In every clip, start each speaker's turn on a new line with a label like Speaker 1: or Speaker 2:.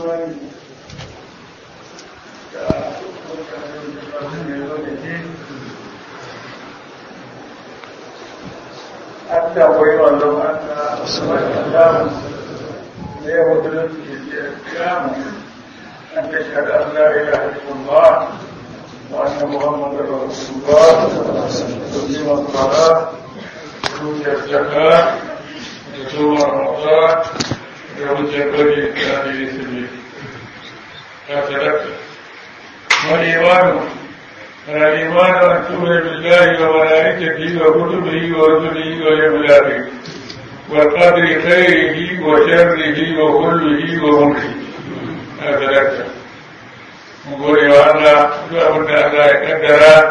Speaker 1: حتى ويظلم أن الإسلام ليهدل الإسلام أن تشهد أن لا إله إلا الله وأن محمدا رسول الله تقيم الصلاة وتؤتي الزكاة وتصوم رمضان ويحج البيت هذه سبيل هكذا. والإيمان أن تؤمن بالله وملائكته وكتبه ورسله واليوم الآخر والقدر خيره وشره وكله وملكه هكذا. نقول يا الله أبن الله يقدر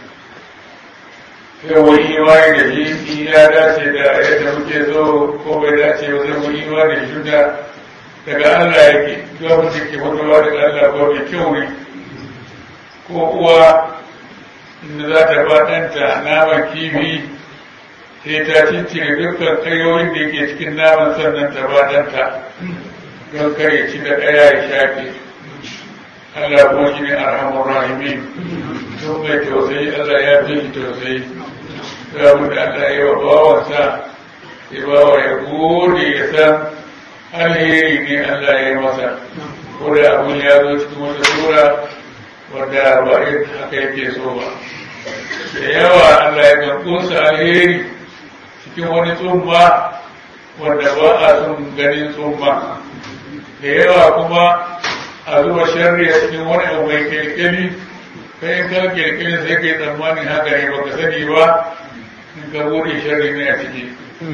Speaker 1: yawan imani da shi ya dace da yadda muke so ko bai dace ba zai mu imani da juna daga Allah yake zuwa mutum ke fitowa daga Allah ko mai kyau ne ko uwa inda za ta ba ɗanta naman kifi sai ta cincire dukkan ƙayoyin da yake cikin naman sannan ta ba ɗanta don kar ya ci da ɗaya ya shafe. Allah kuma shi ne arhamur rahimin don mai tausayi Allah ya fi shi tausayi samun da Allah ya wa bawansa ya bawa ya gode ya san alheri ne Allah ya yi masa ko da abin ya zo cikin wata sura wadda ba haka yake so ba da yawa Allah ya kan kunsa alheri cikin wani tsumma wadda ba a son ganin tsumma da yawa kuma a zuba sharri a cikin wani abu mai kirkiri kai in kan kirkirin sai kai tsammanin haka ne baka sani ba in ka bude sharri ne a ciki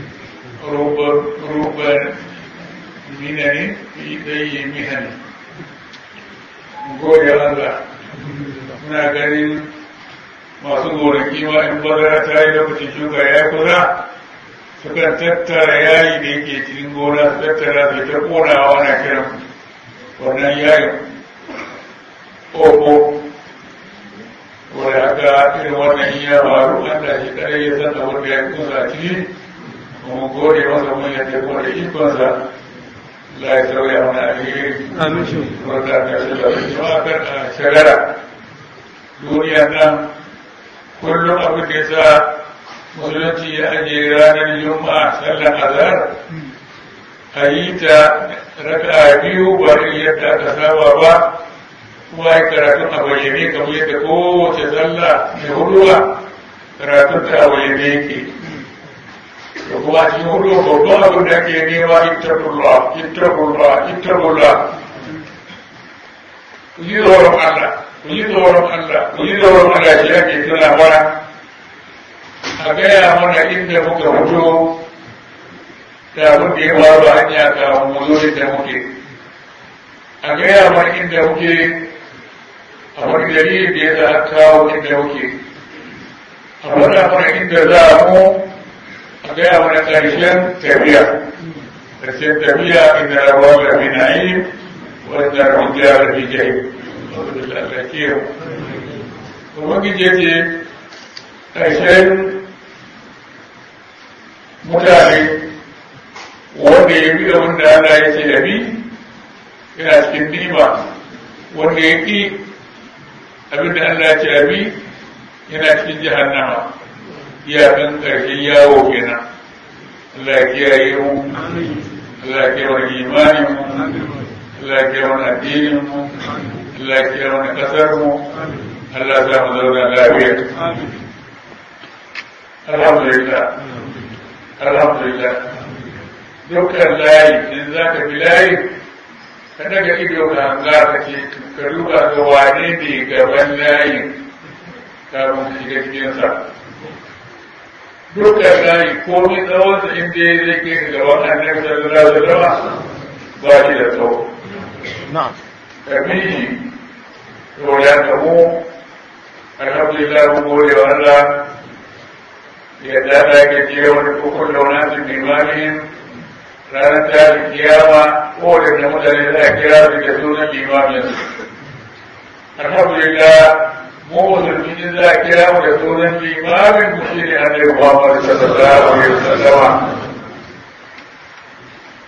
Speaker 1: rubar minani fi ɗaya mihani gode Allah muna ganin masu gonaki ma in bazara ta yi lokacin shuka ya kusa sukan tattara yayi da yake cikin gona su tattara su ta konawa na kiran wannan yayin ƙofo wadda aka irin wannan iya faru Allah shi kare ya san abin da ya kusa a ciki kuma gode masa mun yadda ko da ikonsa la ya sauya mana alheri wadda aka shiga kuma kan a shagara duniya nan kullum abin da ya sa musulunci ya ajiye ranar juma'a sallan azhar a yi ta raka biyu ba da yadda aka saba ba kuma ya karatun a bayyane kamar yadda kowace sallah mai huduwa karatun ta a bayyane yake da kuma cikin hudu babban abin da ake nema ittaqullah ku yi tsoron Allah shi ake tuna mana a gaya mana inda muka fito da abin da ya faru a hanya kawo mu zo inda muke a gaya mana inda muke a wani dalilin da ya za a kawo inda muke a faɗa mana inda za mu a gaya mana ƙarshen tafiya inda rabuwa da fi na'im wanda rabuwa da fi jahim wadda da lalakewa kuma gije ce ƙarshen mutane wanda ya bi abin da Allah ya ce ya bi yana cikin nima wanda ya ƙi abin da Allah ya ce ya bi yana cikin jahannama iyakan ƙarshen yawo kenan Allah ya kiyaye mu Allah ya kiyaye wani imanin mu Allah ya kiyaye wani addinin mu Allah ya kiyaye wani ƙasar mu Allah ya sa mu zauna lafiya alhamdulillah dukkan layi in za ka bi layi ka daga ido ka hanga ka ce ka duba ga wane ne gaban layin kafin ka shiga cikinsa dukkan layi komai tsawonsa inda ya zai kai gaban annabi sallallahu alaihi wasallam ba shi da tsawo ka bi shi to ya tabo alhamdulillah mun gode wa Allah yadda Allah ke ce wani kukun launatin limanin ranar tashin kiyama ko da mutane za a kira su da sunan limamin alhamdulillah mu musulmi in za a kira mu da sunan limamin mu shi ne annabi Muhammad sallallahu alaihi wasallam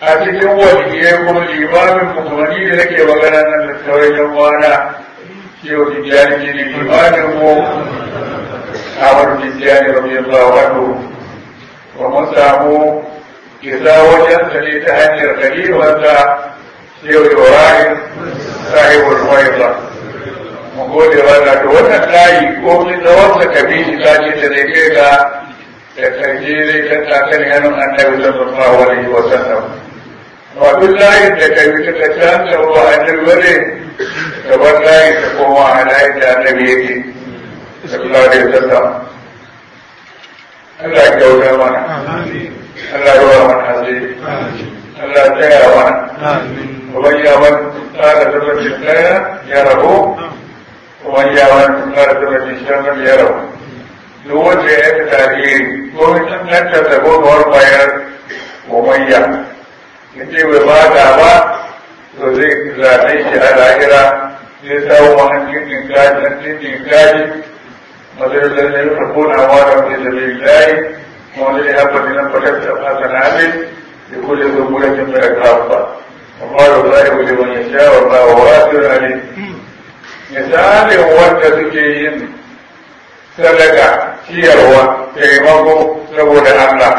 Speaker 1: a cikin waliyai kuma limamin mutumani da nake magana nan da sauran yan wana shehu tijjani ne limamin mu Ahmad Tijjani radiyallahu anhu wa mun samu isa wajen sa ne ta hanyar kalimansa shehu Ibrahim sahibul Faida. Mu gode wa Allah da wannan layi ko min tsawon ka bi shi kaje da zai kai ga da kaje zai kanta kan hannun Annabi sallallahu alaihi wa sallam. Wa duk layin da kai ta canza wa Annabi bare da wallahi ta koma a layin da Annabi yake sallallahu alaihi wa sallam. Allah ya kyauta mana. Allah ya wa mana asiri. Allah ya tsaya mana. ومن يعمل مثقال ذرة خيرا يره ومن يعمل مثقال ذرة شرا يره duk wanda ya yi tarihi ko mutum nan ta tabo kawar bayar umayya in ce bai ba da ba to zai zaɓe shi a lahira zai samu mahimmin kaji mazai lalai ta kona wara mai zabe layi kuma zai haɓa dinan fatar da fasa na abin da kule zumuratin mai kafa amma da zai wuli wani sha wa wasu rane misalin wanda suke yin sadaka ciyarwa taimako saboda Allah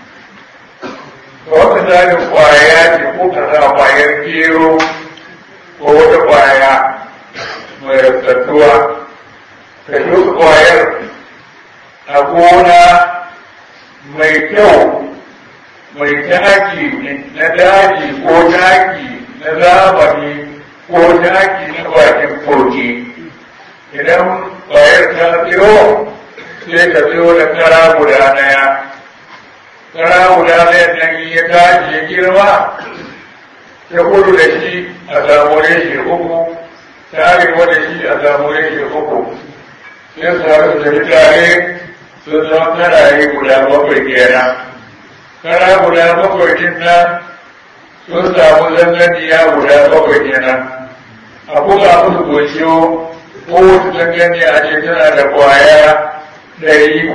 Speaker 1: wata misalin kwaya ce ko ka sa kwayar gero ko wata kwaya mai rattattuwa ka shuka kwayar a gona mai kyau mai taki na daji ko taki na zamani ko taki na bakin kogi idan bayar ta tsiro sai ka tsiro da kara guda daya kara guda daya nan ya tashi ya girma ta kudu da shi a samu reshe uku ta arewa da shi a samu reshe uku sai su haɗu da mutane sun zama karaye guda bakwai kenan kara guda bakwai din nan sun samu zanganiya guda bakwai kenan a buga musu goshiyo ko wasu zanganiya a ce tana da kwaya 100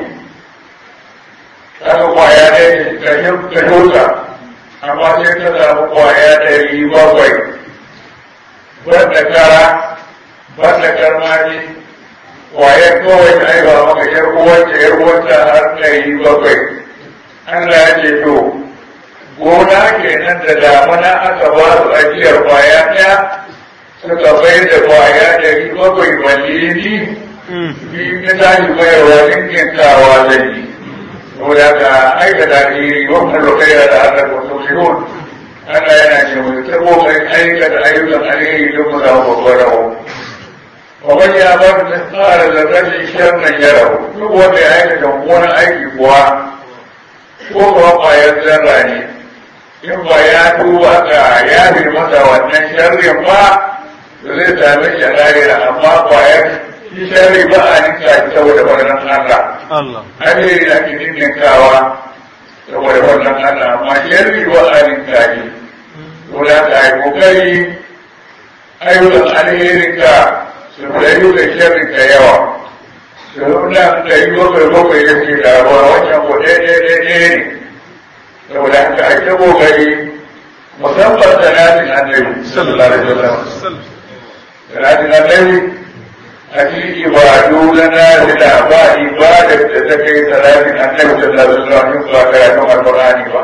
Speaker 1: kaga kwaya ɗaya ka shuka amma sai ta samu kwaya 700 banda kara banda karmani kwayar kawai ta aiba maka yar uwanta har 700 Allah ya ce to gona kenan da damana aka ba su ajiyar kwaya ɗaya suka bai da kwaya 700 balili biyu na tashi bayarwa ninkintawa zai yi saboda ka aikata iri wannan lokacin da aka kwaso shirun Allah yana ce mai tabo mai aikata ayyukan alheri don mu samu babbar rawo ومن يعمل مثقال ذرة شرا يره duk wanda ya aikata wani aiki kuwa ko kuwa ƙwayar zarra ne in ba ya duba ga ya fi masa wannan sharrin ba da zai sami shi lahira amma ƙwayar shi sharri ba a ninka shi saboda wannan Allah alheri ake ninkawa saboda wannan Allah amma sharri ba a ninka shi dole ka yi kokari ayyukan alherinka su rayu da sharrin ka yawa su nuna da yi bakwai da ke daruwa wancan ko ɗaya ne saboda haka ake kokari musamman salatin annabi sallallahu alaihi wasallam salatin annabi a cikin ibadu na nazila ba ibadar da ta kai salatin annabi sallallahu alaihi wasallam ba karatun alqur'ani ba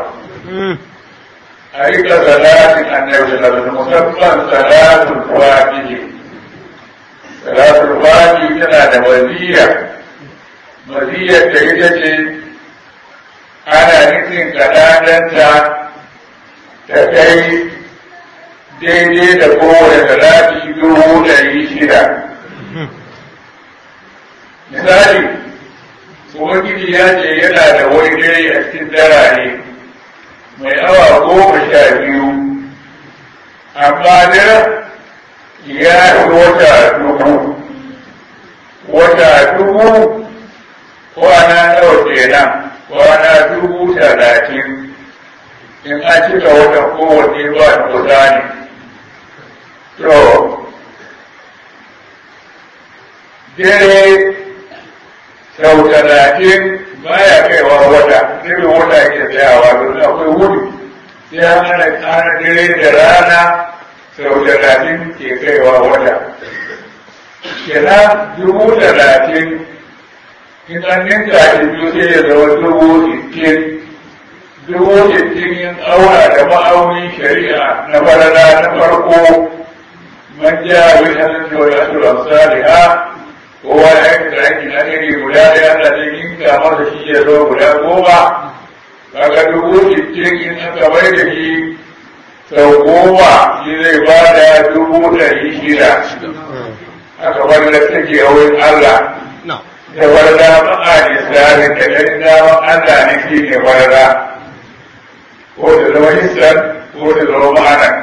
Speaker 1: a rika salatin annabi sallallahu alaihi wasallam musamman salatul fatihi salatul fati tana da maziyar ta ita ce ana nufin kaɗaɗanta ta kai daidai da kowane salati 600. Misali, Ubangiji ya ce yana da wani dare a cikin darare mai awa 12, amma daren ya fi wata dubu kwana nawa kenan kwana 30,000 in an cika wata kowace ba da kusa ne to dare sau 30 baya kaiwa wata irin wata ke tsayawa don akwai wuri sai an hana dare da rana sau 30 ke kaiwa wata. Kenan 30,000 in an ninka da biyu sai ya zama 60,000. 60,000 yin aura da ma'aunin shari'a na farada na farko man ja wani hannun da wani asiru amsaliha kowa ya aikata aikin agari guda da yana da yinka masa shi ya zo guda 10 kaga 60,000 in aka bai da shi sau 10 shi zai ba da 600,000 aka bar da take a wurin Allah da warda ma'a lissafi da ɗan daman Allah ne shi ne warda ko da zama hissan ko da zama ma'anan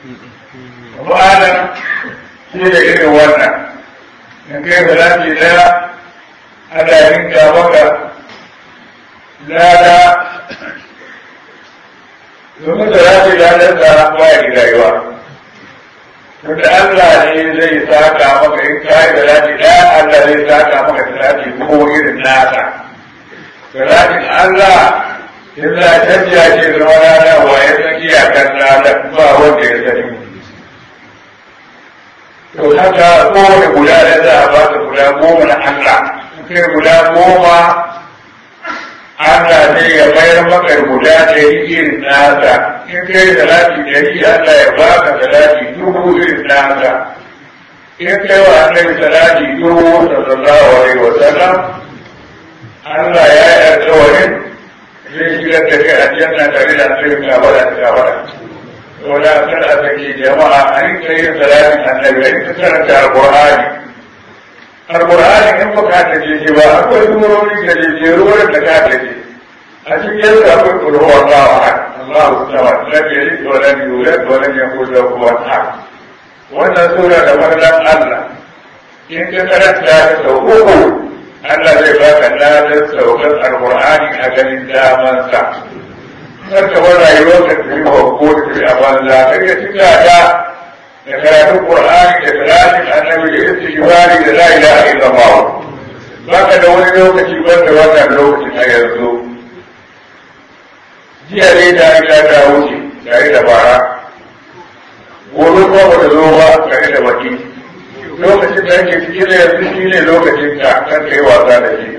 Speaker 1: shi da irin wannan in kai da lafi daya ana rinka maka lada domin da lafi ladar da baya rayuwa tunda Allah ne zai saka maka in kai da lafi daya Allah zai saka maka da lafi ko irin nasa da lafin Allah illa tafiya ce da rana wa ya san iyakar rana ba wanda ya sani. To haka kowane guda da za a ba ta guda 10 na Allah, kai guda 10 Allah zai ya bayar maka guda 100 irin nasa, in kai salati 100 Allah ya baka salati 1000 irin nasa, in kai wa annabi salati 1000 sallallahu alaihi wa sallam Allah ya yi alƙawarin zai shigar da kai aljanna tare da sirrin gabara da gabara. Wala kan a sake jama'a a rinka yin salatin annabi a rinka karanta alƙur'ani. Alƙur'ani in ba ka taje shi ba akwai surori da jejeruwar da ka taje. A cikin yanzu akwai ƙulhu Allahu ahad, Allahu samad, lam yalid wa lam yulad wa lam yakul lahu kufuwan ahad. Wannan sura da farlan Allah in ka karanta ta sau 3 Allah zai baka ladar saukar alƙur'ani a ganin damansa. Kar ka bar rayuwar ka tafi ko tafi a banza, kar ka cika ta da karatun Qur'ani da salatin annabi da istighfari da la ilaha illallah. Baka da wani lokaci banda wannan lokacin a yanzu. Jiya dai da ila ta wuce tare da bara. Gobe ko ba ta zo ba tare da baki. Lokacin da ake cikin yanzu shi ne lokacin ka kan kai wasa da shi.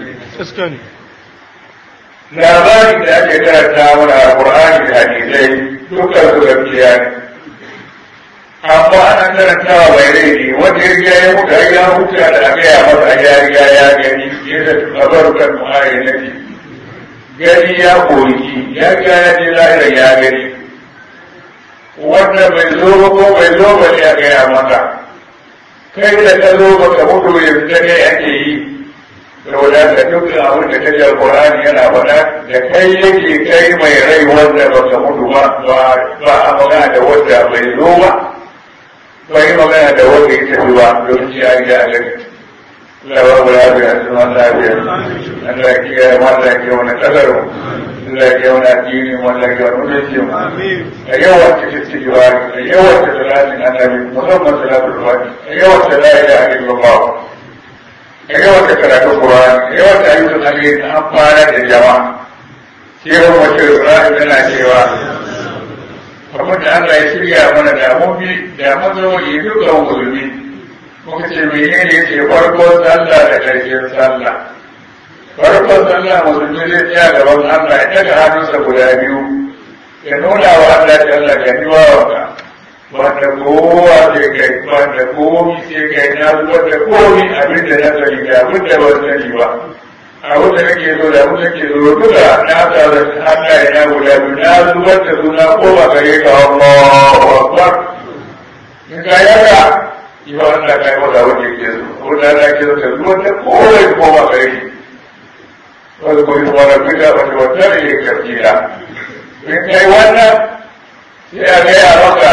Speaker 1: Labarin da ake karanta mana a Qur'ani da hadisai dukkan su gaskiya ne. Amma ana karantawa bai rai ne wanda ya riga ya mutu ya huta da aka yi masa ya riga ya gani yadda tabarukan mu'ayyanati. Gani ya koyi ya riga ya je lahirar ya gani. Wanda bai zo ba ko bai zo ba ne a gaya masa. Kai da ka zo ba ka mutu yanzu da kai ake yi. Saboda ka dukkan abin da ta jar Qur'ani yana faɗa da kai yake kai mai rai wanda ba ka mutu ba a magana da wanda bai zo ba yi magana da wanda ya tafi ba don ci a yi a gani. Allah ba lafiya su man lafiya. Allah ya kiyaye mata ke wani kasar mu. Allah ya kiyaye wani addini mu. Allah ya kiyaye wani mutunci mu. A yawan cikin ciki ba a yawan ta salatin annabi musamman salatul fati a yawan ta la ilaha illallah. Yawan da karatun Qur'ani, yawan da ayyukan alheri na amfana da jama'a. Shi yawan wace Ibrahim yana cewa, abin da Allah ya shirya mana da mafi da mazauni dukkan musulmi. Muka ce menene ya ce farkon sallah da ƙarshen sallah. Farkon sallah musulmi zai tsaya gaban Allah ya daga hannunsa guda biyu. Ya nuna wa Allah da Allah ga niwa wa wanda kowa sai kai wanda komi sai kai na zubar da komi abin da na sani da abin da ba sani ba abin da nake so da abin da ke so duka na tsara hannaye na guda biyu na zubar da suna koma gare ka Allahu Akbar in ka yaka yi wa Allah kai wanda wanda ke so wanda Allah ke so da zubar da kowa koma gare shi wanda kuma yi wani bida wanda wata ne ya karfira in kai wannan sai a gaya maka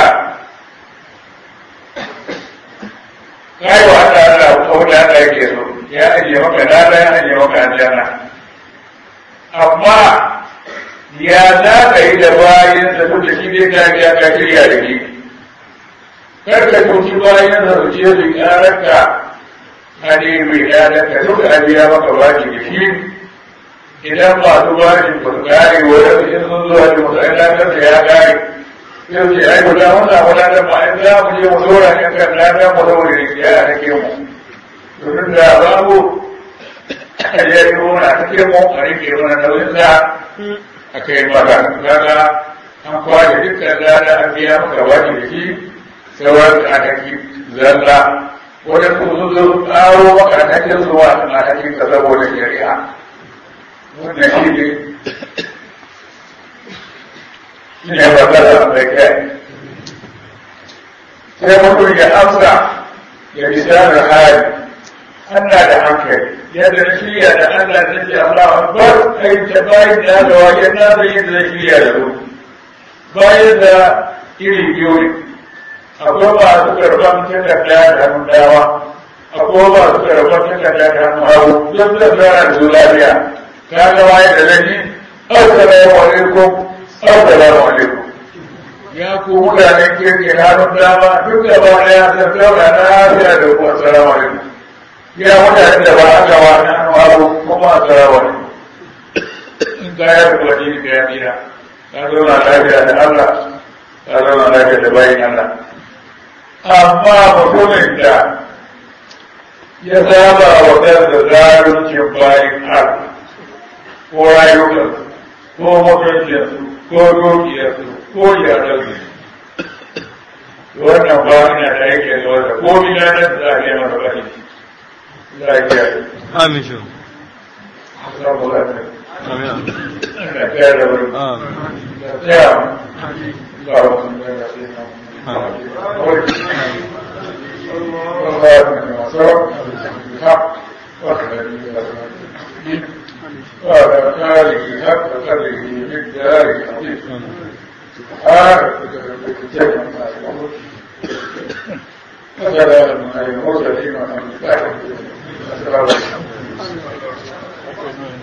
Speaker 1: kai wa Allah ko da Allah yake so ya ajiye maka lada ya ajiye maka aljanna amma ya za ka yi da bayan sa duk da shi ne ta biya ka shirya da shi kar ka tuki bayan sa su ce su ƙararka hadi mai ɗaɗanka duk a biya maka baki da shi idan masu bashi ba su gane wadda in sun zuwa da musu ainihin da ya gane yau ce ai guda wannan wadanda ma in za mu je mu dora ne kan lafiya mu saboda ya take mu domin da babu a je yi wani a take mu a rike mana nauyin da a kai maka kaga an kwaje dukkan lada an biya maka wani da shi sauran da aka ki zalla wadda su zo ƙaro maka a take zuwa a take ka saboda shari'a wannan shi ne magana mai kai sai mutum ya amsa ya misalar hali Allah da hankali yadda shirya da Allah ta ce Allah akbar kai ta bayan da ga wajen na zai yadda zai shirya da su bayan da iri biyu ne akwai masu karɓar takarda da hannun dama akwai masu karɓar takarda da hannun hagu duk da zara da su lafiya ka ga waye da zai assalamu alaikum assalamu alaikum ya ku mutanen kirki hannun dama duk da ba na ya san zauna na lafiya da kuma assalamu alaikum ya mutanen da ba aka wa na hannu hagu kuma assalamu alaikum in ka yi rubuwa jini ka ya tsira ka zauna lafiya da Allah ka zauna lafiya da bayin Allah amma mutumin da ya saba wa kansa zaluncin bayin Allah ko rayukansu ko mutuncinsu ko dukiyarsu ko iyalansu wannan ba ina da yake da wata ko mina nan za a yi masa bari za a yi amin shi amin ana kayar da wani da tsaya ga wasu da ya fi وعلى آله حق قدره بالدار العظيم سلام على المرسلين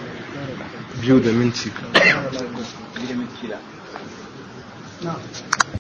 Speaker 2: biyu da minti